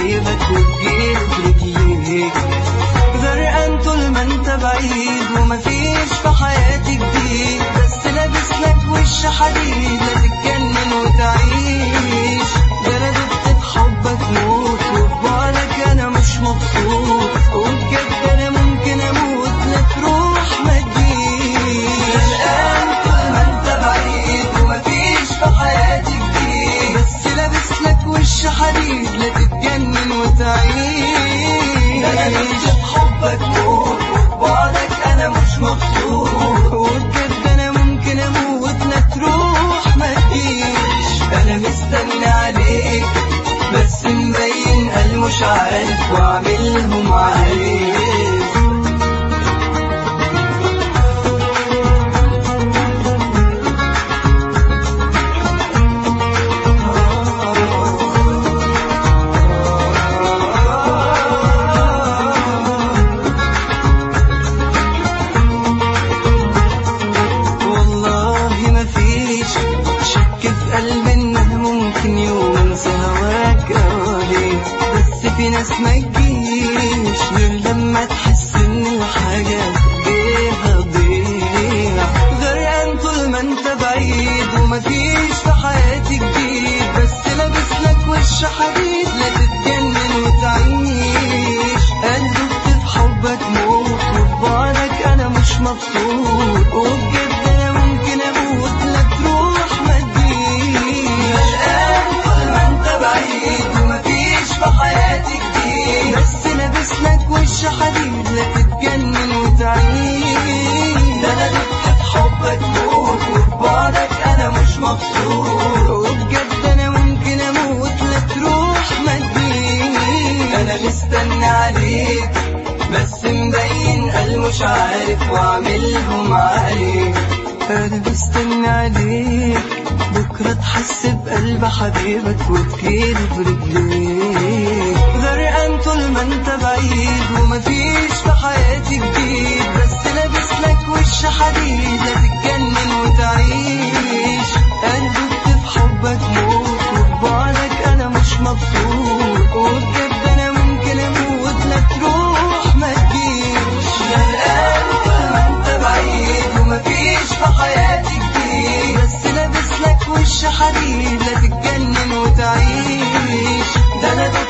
حبيبك وتجيلي برجليك. غرقان طول ما انت بعيد ومفيش في حياتي جديد، بس لابس لك وش حديد لا تتجنن وتعيش. ده انا دبت في حبك موت وفي بعدك انا مش مبسوط، وبجد انا ممكن اموت لا تروح ما تجيش. غرقان طول ما انت بعيد ومفيش في حياتي جديد، بس لابس لك وش حديد لا تتجنن وتعيش. ده انا دبت في حبك موت وفي بعدك انا مش مبسوط، وبجد انا ممكن اموت لا تروح ما تجيش. انا مستني عليك بس مبين قال مش عارف واعملهم عليك. والله مفيش شك في قلبي انها ممكن يوم انسى هواك اواليك، بس في ناس ما تجيش غير لما تحس ان الحاجة بيها تضيع. غرقان طول ما انت بعيد ومفيش في حياتي جديد، بس لابس لك وش حديد لا تتجنن وتعيش. قلبي في حبك موت وفي بعدك انا مش مبسوط، وبجد انا ممكن اموت لا تروح ما تجيش. غرقان طول ما انت بعيد ومفيش في حياتي جديد، بس لابس لك وش حديد لا تتجنن وتعيش. ده انا دبت في حبك موت وفي بعدك انا مش مبسوط، وبجد انا ممكن اموت لا تروح ما تجيش. انا مستني عليك بس مبين قال مش عارف واعملهم عليك. انا مستني عليك بكرة تحس بقلب حبيبك وتجيلي برجليك. غرقان طول ما انت بعيد ومفيش في حياتي جديد، بس لابس لك وش حديد لا تتجنن وتعيش. قلبي في حبك موت وفي بعدك انا مش مبسوط، وبجد انا ممكن اموت لا تروح ما تجيش. غرقان طول ما انت بعيد ومفيش في حياتي جديد، بس لابس لك وش حديد لا تتجنن وتعيش. ده انا